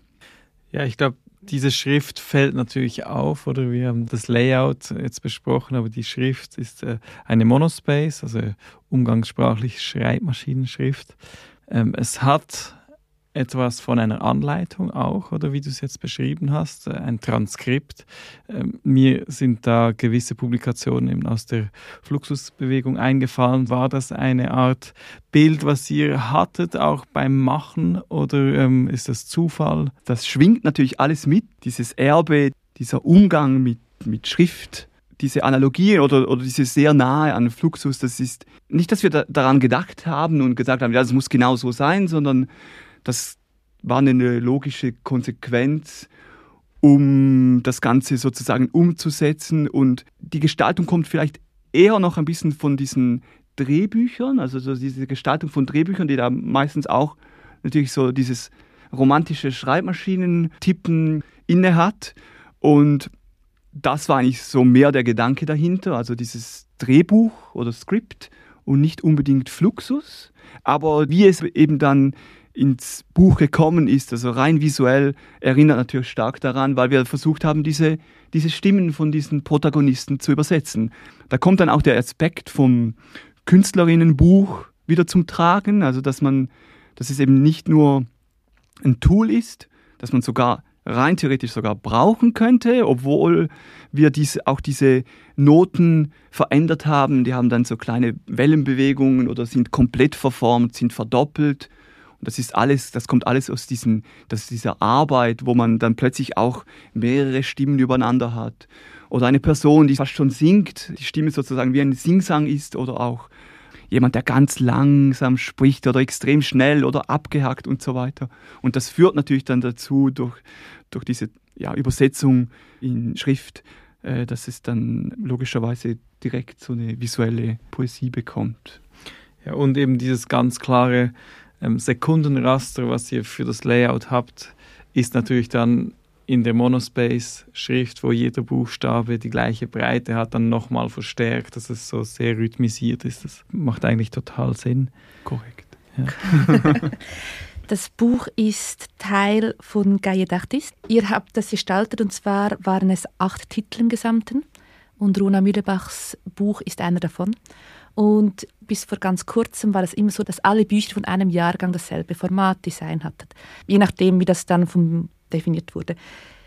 Ja, ich glaube, diese Schrift fällt natürlich auf, oder wir haben das Layout jetzt besprochen, aber die Schrift ist eine Monospace, also umgangssprachlich Schreibmaschinenschrift. Es hat etwas von einer Anleitung auch, oder wie du es jetzt beschrieben hast, ein Transkript. Mir sind da gewisse Publikationen eben aus der Fluxusbewegung eingefallen. War das eine Art Bild, was ihr hattet, auch beim Machen, oder ist das Zufall? Das schwingt natürlich alles mit, dieses Erbe, dieser Umgang mit Schrift, diese Analogie oder diese sehr nahe an Fluxus. Das ist nicht, dass wir daran gedacht haben und gesagt haben, ja, das muss genau so sein, sondern das war eine logische Konsequenz, um das Ganze sozusagen umzusetzen. Und die Gestaltung kommt vielleicht eher noch ein bisschen von diesen Drehbüchern, also so diese Gestaltung von Drehbüchern, die da meistens auch natürlich so dieses romantische Schreibmaschinentippen inne hat. Und das war eigentlich so mehr der Gedanke dahinter, also dieses Drehbuch oder Skript und nicht unbedingt Fluxus. Aber wie es eben dann ins Buch gekommen ist, also rein visuell, erinnert natürlich stark daran, weil wir versucht haben, diese Stimmen von diesen Protagonisten zu übersetzen. Da kommt dann auch der Aspekt vom Künstlerinnenbuch wieder zum Tragen, also dass es eben nicht nur ein Tool ist, das man sogar rein theoretisch sogar brauchen könnte, obwohl wir auch diese Noten verändert haben. Die haben dann so kleine Wellenbewegungen oder sind komplett verformt, sind verdoppelt. Das kommt alles aus dieser Arbeit, wo man dann plötzlich auch mehrere Stimmen übereinander hat. Oder eine Person, die fast schon singt, die Stimme sozusagen wie ein Singsang ist, oder auch jemand, der ganz langsam spricht oder extrem schnell oder abgehackt und so weiter. Und das führt natürlich dann dazu, durch diese Übersetzung in Schrift, dass es dann logischerweise direkt so eine visuelle Poesie bekommt. Ja, und eben dieses ganz klare Sekundenraster, was ihr für das Layout habt, ist natürlich dann in der Monospace-Schrift, wo jeder Buchstabe die gleiche Breite hat, dann nochmal verstärkt, dass es so sehr rhythmisiert ist. Das macht eigentlich total Sinn. Korrekt. Ja. Das Buch ist Teil von Gaia d'Artiste. Ihr habt das gestaltet und zwar waren es 8 Titel im Gesamten und Rona Mühlebachs Buch ist einer davon. Und bis vor ganz kurzem war es immer so, dass alle Bücher von einem Jahrgang dasselbe Formatdesign hatten, je nachdem, wie das dann definiert wurde.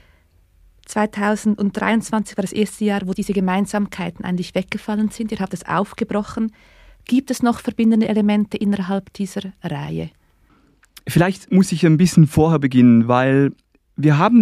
2023 war das erste Jahr, wo diese Gemeinsamkeiten eigentlich weggefallen sind. Ihr habt es aufgebrochen. Gibt es noch verbindende Elemente innerhalb dieser Reihe? Vielleicht muss ich ein bisschen vorher beginnen, weil wir haben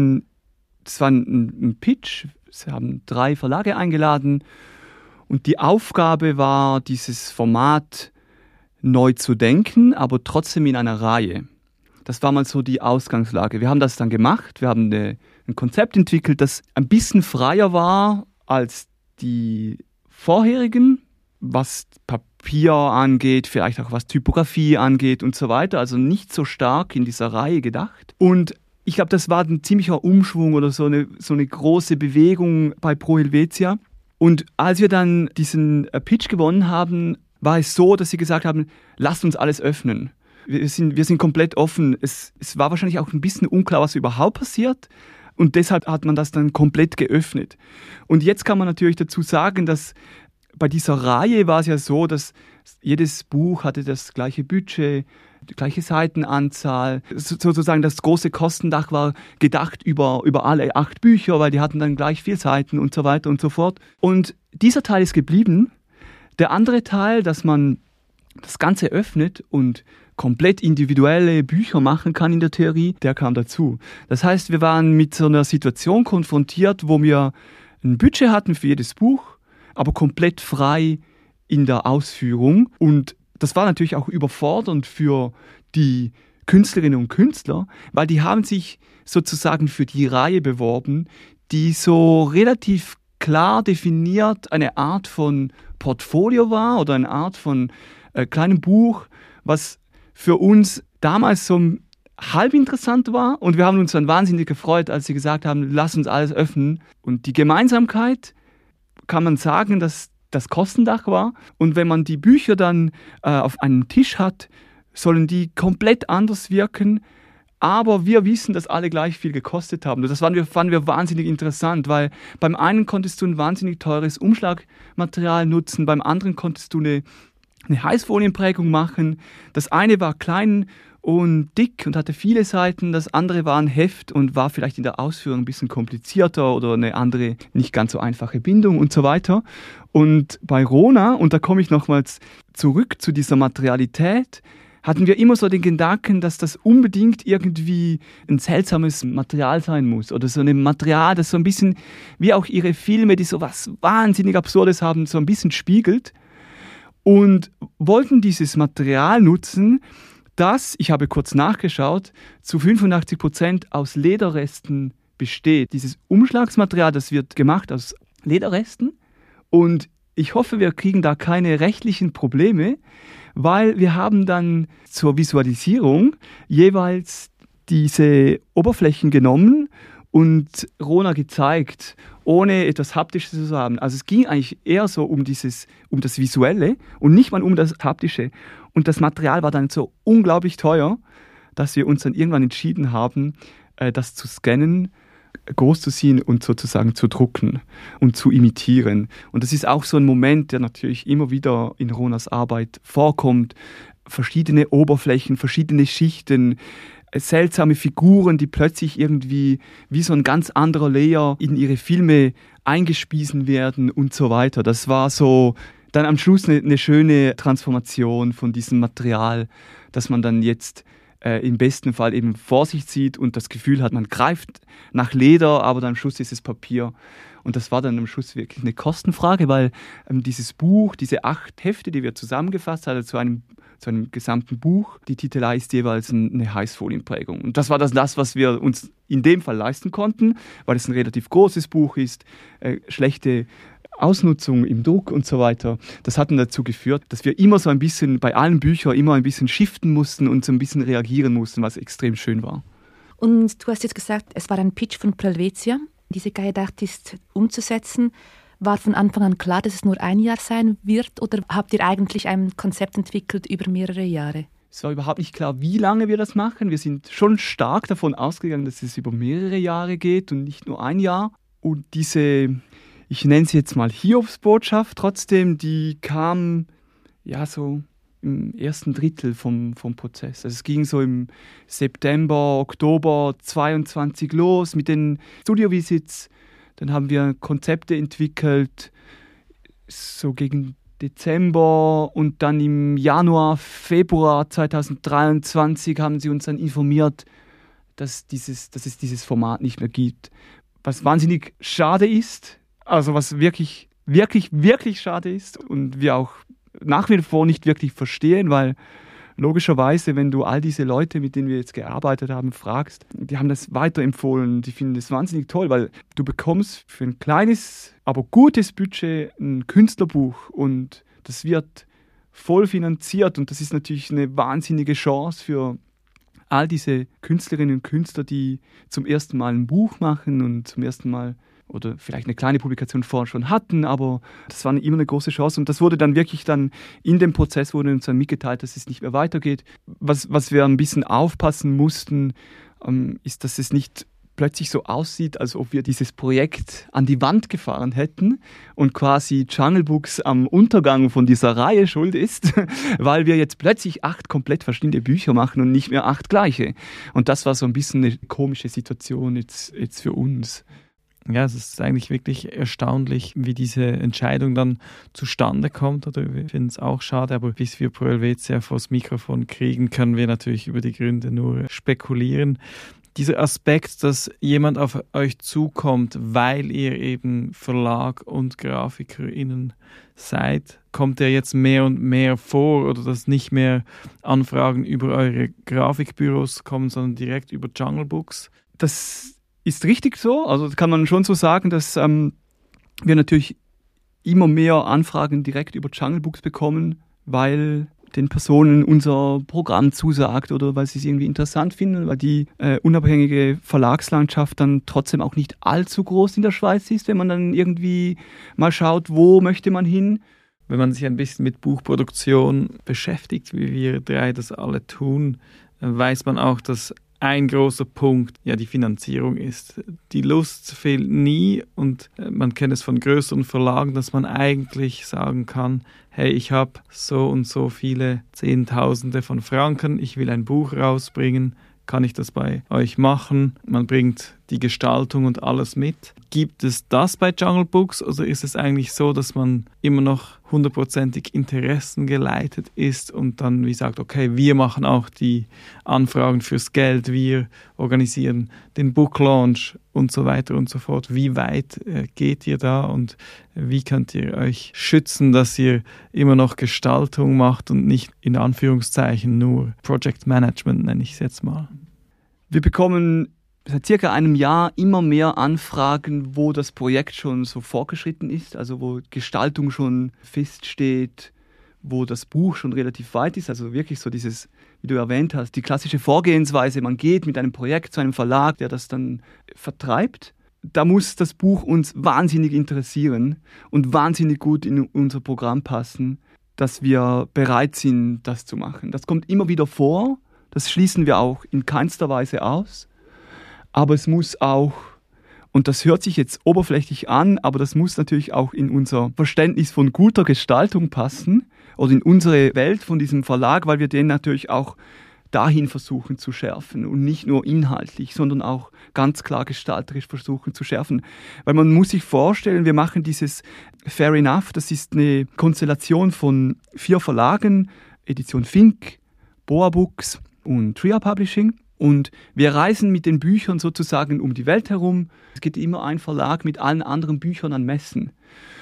das war ein Pitch, wir haben 3 Verlage eingeladen und die Aufgabe war, dieses Format neu zu denken, aber trotzdem in einer Reihe. Das war mal so die Ausgangslage. Wir haben das dann gemacht, wir haben ein Konzept entwickelt, das ein bisschen freier war als die vorherigen, was Papier angeht, vielleicht auch was Typografie angeht und so weiter. Also nicht so stark in dieser Reihe gedacht. Und ich glaube, das war ein ziemlicher Umschwung oder so eine große Bewegung bei Pro Helvetia. Und als wir dann diesen Pitch gewonnen haben, war es so, dass sie gesagt haben, lasst uns alles öffnen. Wir sind komplett offen. Es war wahrscheinlich auch ein bisschen unklar, was überhaupt passiert. Und deshalb hat man das dann komplett geöffnet. Und jetzt kann man natürlich dazu sagen, dass bei dieser Reihe war es ja so, dass jedes Buch hatte das gleiche Budget, die gleiche Seitenanzahl. Sozusagen das große Kostendach war gedacht über alle 8 Bücher, weil die hatten dann gleich 4 Seiten und so weiter und so fort. Und dieser Teil ist geblieben. Der andere Teil, dass man das Ganze öffnet und komplett individuelle Bücher machen kann in der Theorie, der kam dazu. Das heißt, wir waren mit so einer Situation konfrontiert, wo wir ein Budget hatten für jedes Buch, aber komplett frei in der Ausführung. Und das war natürlich auch überfordernd für die Künstlerinnen und Künstler, weil die haben sich sozusagen für die Reihe beworben, die so relativ klar definiert eine Art von Portfolio war oder eine Art von kleinem Buch, was für uns damals so halb interessant war. Und wir haben uns dann wahnsinnig gefreut, als sie gesagt haben, lass uns alles öffnen. Und die Gemeinsamkeit, kann man sagen, dass das Kostendach war. Und wenn man die Bücher dann auf einem Tisch hat, sollen die komplett anders wirken. Aber wir wissen, dass alle gleich viel gekostet haben. Das fanden wir wahnsinnig interessant, weil beim einen konntest du ein wahnsinnig teures Umschlagmaterial nutzen, beim anderen konntest du eine Heißfolienprägung machen. Das eine war klein und dick und hatte viele Seiten, das andere war ein Heft und war vielleicht in der Ausführung ein bisschen komplizierter oder eine andere, nicht ganz so einfache Bindung und so weiter. Und bei Rona, und da komme ich nochmals zurück zu dieser Materialität, hatten wir immer so den Gedanken, dass das unbedingt irgendwie ein seltsames Material sein muss oder so ein Material, das so ein bisschen, wie auch ihre Filme, die so was wahnsinnig Absurdes haben, so ein bisschen spiegelt. Und wollten dieses Material nutzen, das, ich habe kurz nachgeschaut, zu 85% aus Lederresten besteht. Dieses Umschlagsmaterial, das wird gemacht aus Lederresten. Und ich hoffe, wir kriegen da keine rechtlichen Probleme, weil wir haben dann zur Visualisierung jeweils diese Oberflächen genommen und Rona gezeigt, ohne etwas Haptisches zu haben. Also es ging eigentlich eher so um das Visuelle und nicht mal um das Haptische. Und das Material war dann so unglaublich teuer, dass wir uns dann irgendwann entschieden haben, das zu scannen, groß zu ziehen und sozusagen zu drucken und zu imitieren. Und das ist auch so ein Moment, der natürlich immer wieder in Ronas Arbeit vorkommt. Verschiedene Oberflächen, verschiedene Schichten, seltsame Figuren, die plötzlich irgendwie wie so ein ganz anderer Layer in ihre Filme eingespiesen werden und so weiter. Das war so dann am Schluss eine schöne Transformation von diesem Material, dass man dann jetzt im besten Fall eben vor sich sieht und das Gefühl hat, man greift nach Leder, aber dann am Schluss ist es Papier. Und das war dann am Schluss wirklich eine Kostenfrage, weil dieses Buch, diese 8 Hefte, die wir zusammengefasst haben, zu einem gesamten Buch, die Titelei ist jeweils eine Heißfolienprägung. Und das war das, was wir uns in dem Fall leisten konnten, weil es ein relativ großes Buch ist, schlechte Ausnutzung im Druck und so weiter. Das hat dann dazu geführt, dass wir immer so ein bisschen bei allen Büchern immer ein bisschen shiften mussten und so ein bisschen reagieren mussten, was extrem schön war. Und du hast jetzt gesagt, es war ein Pitch von Pro Helvetia, diese Gaia d'Artiste umzusetzen. War von Anfang an klar, dass es nur ein Jahr sein wird oder habt ihr eigentlich ein Konzept entwickelt über mehrere Jahre? Es war überhaupt nicht klar, wie lange wir das machen. Wir sind schon stark davon ausgegangen, dass es über mehrere Jahre geht und nicht nur ein Jahr. Und diese, ich nenne sie jetzt mal Hiobsbotschaft trotzdem, die kam ja so im ersten Drittel vom Prozess. Also es ging so im September, Oktober 22 los mit den Studio-Visits. Dann haben wir Konzepte entwickelt, so gegen Dezember, und dann im Januar, Februar 2023 haben sie uns dann informiert, dass es dieses Format nicht mehr gibt. Was wahnsinnig schade ist, also was wirklich, wirklich, wirklich schade ist und wir auch nach wie vor nicht wirklich verstehen, weil logischerweise, wenn du all diese Leute, mit denen wir jetzt gearbeitet haben, fragst, die haben das weiterempfohlen, die finden das wahnsinnig toll, weil du bekommst für ein kleines, aber gutes Budget ein Künstlerbuch und das wird voll finanziert und das ist natürlich eine wahnsinnige Chance für all diese Künstlerinnen und Künstler, die zum ersten Mal ein Buch machen und zum ersten Mal oder vielleicht eine kleine Publikation vorher schon hatten, aber das war immer eine große Chance und das wurde dann wirklich dann in dem Prozess wurde uns dann mitgeteilt, dass es nicht mehr weitergeht. Was wir ein bisschen aufpassen mussten, ist, dass es nicht plötzlich so aussieht, als ob wir dieses Projekt an die Wand gefahren hätten und quasi Jungle Books am Untergang von dieser Reihe schuld ist, weil wir jetzt plötzlich 8 komplett verschiedene Bücher machen und nicht mehr 8 gleiche. Und das war so ein bisschen eine komische Situation jetzt für uns. Ja, es ist eigentlich wirklich erstaunlich, wie diese Entscheidung dann zustande kommt. Oder wir finden es auch schade, aber bis wir Pro Helvetia vors Mikrofon kriegen, können wir natürlich über die Gründe nur spekulieren. Dieser Aspekt, dass jemand auf euch zukommt, weil ihr eben Verlag und GrafikerInnen seid, kommt der jetzt mehr und mehr vor oder dass nicht mehr Anfragen über eure Grafikbüros kommen, sondern direkt über Jungle Books? Das ist richtig so, also kann man schon so sagen, dass wir natürlich immer mehr Anfragen direkt über Jungle Books bekommen, weil den Personen unser Programm zusagt oder weil sie es irgendwie interessant finden, weil die unabhängige Verlagslandschaft dann trotzdem auch nicht allzu groß in der Schweiz ist, wenn man dann irgendwie mal schaut, wo möchte man hin. Wenn man sich ein bisschen mit Buchproduktion beschäftigt, wie wir 3 das alle tun, weiß man auch, dass ein großer Punkt ja die Finanzierung ist. Die Lust fehlt nie und man kennt es von größeren Verlagen, dass man eigentlich sagen kann, hey, ich habe so und so viele Zehntausende von Franken, ich will ein Buch rausbringen, kann ich das bei euch machen? Man bringt die Gestaltung und alles mit. Gibt es das bei Jungle Books oder ist es eigentlich so, dass man immer noch 100%ig interessengeleitet ist und dann wie sagt, okay, wir machen auch die Anfragen fürs Geld, wir organisieren den Book Launch und so weiter und so fort. Wie weit geht ihr da und wie könnt ihr euch schützen, dass ihr immer noch Gestaltung macht und nicht in Anführungszeichen nur Project Management, nenne ich es jetzt mal? Wir bekommen seit circa einem Jahr immer mehr Anfragen, wo das Projekt schon so fortgeschritten ist, also wo Gestaltung schon feststeht, wo das Buch schon relativ weit ist, also wirklich so dieses, wie du erwähnt hast, die klassische Vorgehensweise, man geht mit einem Projekt zu einem Verlag, der das dann vertreibt. Da muss das Buch uns wahnsinnig interessieren und wahnsinnig gut in unser Programm passen, dass wir bereit sind, das zu machen. Das kommt immer wieder vor, das schließen wir auch in keinster Weise aus. Aber es muss auch, und das hört sich jetzt oberflächlich an, aber das muss natürlich auch in unser Verständnis von guter Gestaltung passen oder in unsere Welt von diesem Verlag, weil wir den natürlich auch dahin versuchen zu schärfen und nicht nur inhaltlich, sondern auch ganz klar gestalterisch versuchen zu schärfen. Weil man muss sich vorstellen, wir machen dieses Fair Enough, das ist eine Konstellation von 4 Verlagen, Edition Fink, Boa Books und Tria Publishing. Und wir reisen mit den Büchern sozusagen um die Welt herum. Es geht immer ein Verlag mit allen anderen Büchern an Messen.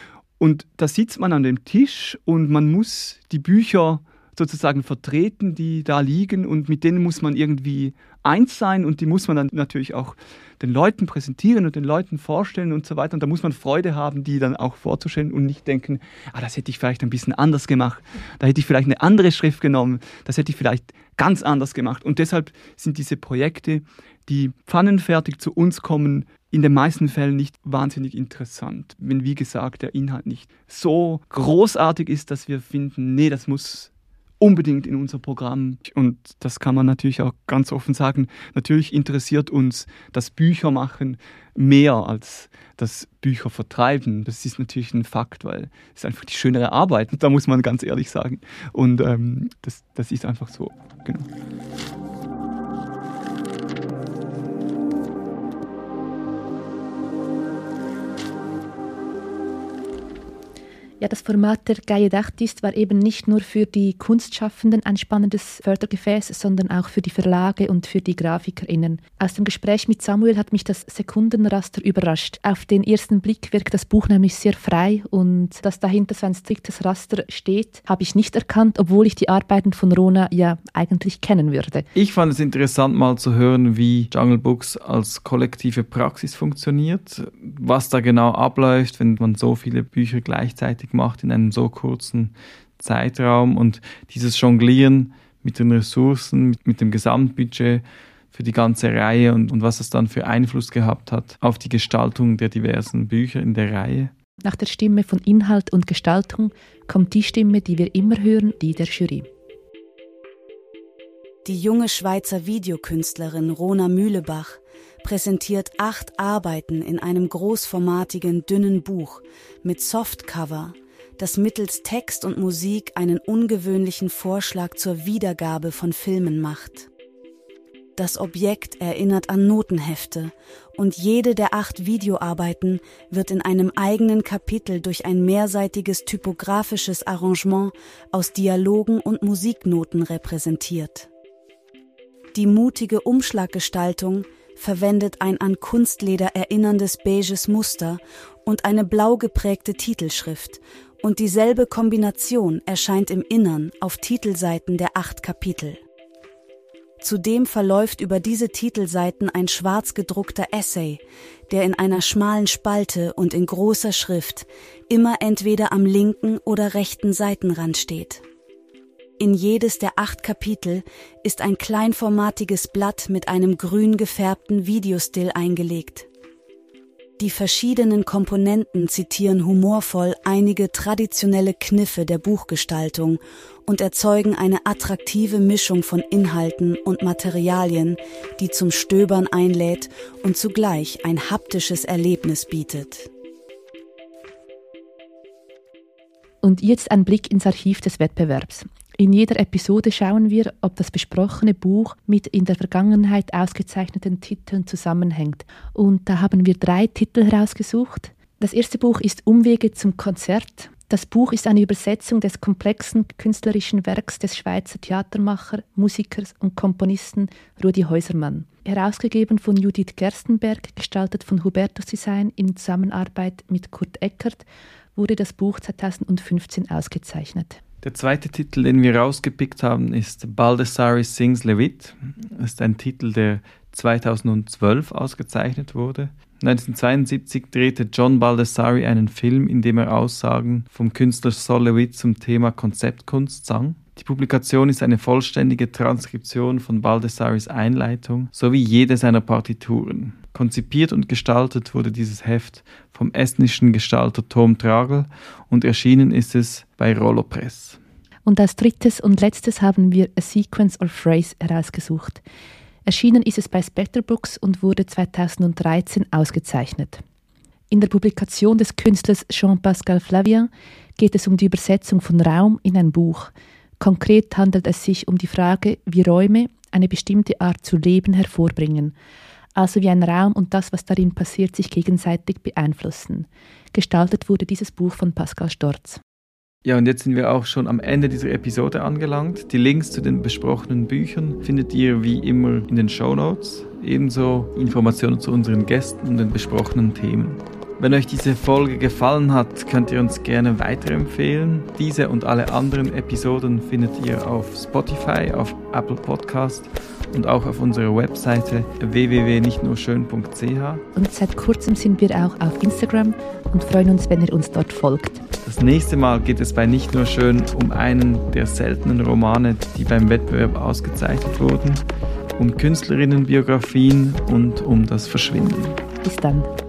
Und da sitzt man an dem Tisch und man muss die Bücher sozusagen vertreten, die da liegen, und mit denen muss man irgendwie eins sein und die muss man dann natürlich auch den Leuten präsentieren und den Leuten vorstellen und so weiter. Und da muss man Freude haben, die dann auch vorzustellen und nicht denken, das hätte ich vielleicht ein bisschen anders gemacht, da hätte ich vielleicht eine andere Schrift genommen, das hätte ich vielleicht ganz anders gemacht. Und deshalb sind diese Projekte, die pfannenfertig zu uns kommen, in den meisten Fällen nicht wahnsinnig interessant, wenn, wie gesagt, der Inhalt nicht so großartig ist, dass wir finden, nee, das muss unbedingt in unser Programm. Und das kann man natürlich auch ganz offen sagen. Natürlich interessiert uns das Büchermachen mehr als das Büchervertreiben. Das ist natürlich ein Fakt, weil es ist einfach die schönere Arbeit. Da muss man ganz ehrlich sagen. Und das ist einfach so. Genau. Ja, das Format der Gaie Dachtis war eben nicht nur für die Kunstschaffenden ein spannendes Fördergefäß, sondern auch für die Verlage und für die GrafikerInnen. Aus dem Gespräch mit Samuel hat mich das Sekundenraster überrascht. Auf den ersten Blick wirkt das Buch nämlich sehr frei und dass dahinter so ein striktes Raster steht, habe ich nicht erkannt, obwohl ich die Arbeiten von Rona ja eigentlich kennen würde. Ich fand es interessant, mal zu hören, wie Jungle Books als kollektive Praxis funktioniert, was da genau abläuft, wenn man so viele Bücher gleichzeitig macht in einem so kurzen Zeitraum und dieses Jonglieren mit den Ressourcen, mit dem Gesamtbudget für die ganze Reihe und was es dann für Einfluss gehabt hat auf die Gestaltung der diversen Bücher in der Reihe. Nach der Stimme von Inhalt und Gestaltung kommt die Stimme, die wir immer hören, die der Jury. Die junge Schweizer Videokünstlerin Rona Mühlebach präsentiert 8 Arbeiten in einem großformatigen, dünnen Buch mit Softcover, das mittels Text und Musik einen ungewöhnlichen Vorschlag zur Wiedergabe von Filmen macht. Das Objekt erinnert an Notenhefte und jede der 8 Videoarbeiten wird in einem eigenen Kapitel durch ein mehrseitiges typografisches Arrangement aus Dialogen und Musiknoten repräsentiert. Die mutige Umschlaggestaltung verwendet ein an Kunstleder erinnerndes beiges Muster und eine blau geprägte Titelschrift, und dieselbe Kombination erscheint im Innern auf Titelseiten der 8 Kapitel. Zudem verläuft über diese Titelseiten ein schwarz gedruckter Essay, der in einer schmalen Spalte und in großer Schrift immer entweder am linken oder rechten Seitenrand steht. In jedes der 8 Kapitel ist ein kleinformatiges Blatt mit einem grün gefärbten Videostill eingelegt. Die verschiedenen Komponenten zitieren humorvoll einige traditionelle Kniffe der Buchgestaltung und erzeugen eine attraktive Mischung von Inhalten und Materialien, die zum Stöbern einlädt und zugleich ein haptisches Erlebnis bietet. Und jetzt ein Blick ins Archiv des Wettbewerbs. In jeder Episode schauen wir, ob das besprochene Buch mit in der Vergangenheit ausgezeichneten Titeln zusammenhängt. Und da haben wir 3 Titel herausgesucht. Das erste Buch ist Umwege zum Konzert. Das Buch ist eine Übersetzung des komplexen künstlerischen Werks des Schweizer Theatermachers, Musikers und Komponisten Rudi Häusermann. Herausgegeben von Judith Gerstenberg, gestaltet von Hubertus Design in Zusammenarbeit mit Kurt Eckert, wurde das Buch 2015 ausgezeichnet. Der zweite Titel, den wir rausgepickt haben, ist Baldessari Sings Levit. Das ist ein Titel, der 2012 ausgezeichnet wurde. 1972 drehte John Baldessari einen Film, in dem er Aussagen vom Künstler Sol LeWitt zum Thema Konzeptkunst sang. Die Publikation ist eine vollständige Transkription von Baldessaris Einleitung sowie jede seiner Partituren. Konzipiert und gestaltet wurde dieses Heft vom estnischen Gestalter Tom Tragl und erschienen ist es bei Rollo Press. Und als drittes und letztes haben wir A Sequence or Phrase herausgesucht. Erschienen ist es bei Spectre Books und wurde 2013 ausgezeichnet. In der Publikation des Künstlers Jean-Pascal Flavien geht es um die Übersetzung von Raum in ein Buch. Konkret handelt es sich um die Frage, wie Räume eine bestimmte Art zu leben hervorbringen, also wie ein Raum und das, was darin passiert, sich gegenseitig beeinflussen. Gestaltet wurde dieses Buch von Pascal Storz. Ja, und jetzt sind wir auch schon am Ende dieser Episode angelangt. Die Links zu den besprochenen Büchern findet ihr wie immer in den Shownotes, ebenso Informationen zu unseren Gästen und den besprochenen Themen. Wenn euch diese Folge gefallen hat, könnt ihr uns gerne weiterempfehlen. Diese und alle anderen Episoden findet ihr auf Spotify, auf Apple Podcast und auch auf unserer Webseite www.nichtnurschön.ch. Und seit kurzem sind wir auch auf Instagram und freuen uns, wenn ihr uns dort folgt. Das nächste Mal geht es bei Nicht nur schön um einen der seltenen Romane, die beim Wettbewerb ausgezeichnet wurden, um Künstlerinnenbiografien und um das Verschwinden. Bis dann.